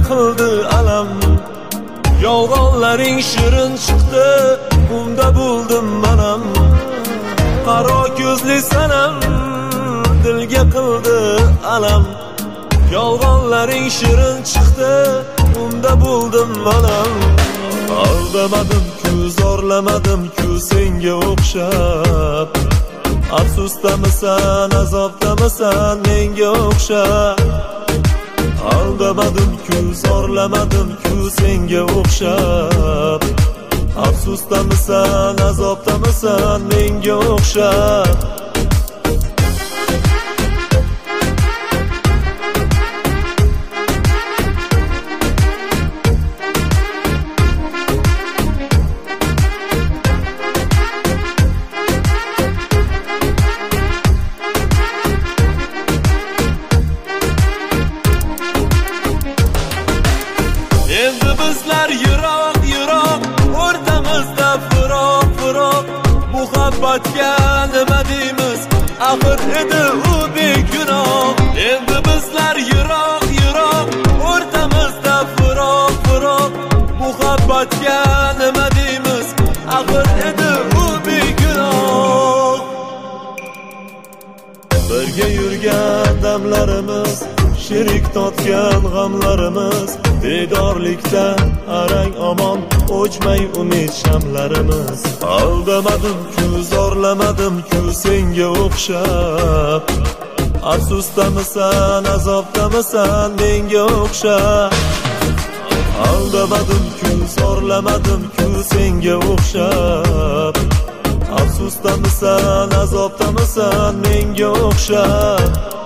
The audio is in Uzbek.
qildi alam. Yolg'onlaring shirin chiqdi, unda bo'ldim manam. Qaro ko'zli sanam dilga qildi alam. Yolg'onlaring shirin chiqdi, unda bo'ldim manam. Aldamadim-ku, zorlamadim-ku senga o'xshab. Afsusdamisan, azobdamisan menga o'xshab. Aldamadim-ku, zorlamadim-ku senga o'xshab. Afsusdamisan, azobdamisan menga o'xshab. Endi bizlar yiroq, o'rtamizda firoq. Muhabbatga nima deymiz? Axir edi u begunoh. Endi bizlar yiroq, o'rtamizda firoq. Muhabbatga nima deymiz? Axir edi u begunoh. Birga yurgan damlarimiz, sherik totgan g'amlarimiz, bedorlikda arang omon o'chmay umid shamlarimiz. Aldamadim-ku, zorlamadim-ku senga o'xshab. Afsusdamisan, azobdamisan menga o'xshab. Aldamadim-ku, zorlamadim-ku senga o'xshab. Afsusdamisan, azobdamisan menga o'xshab.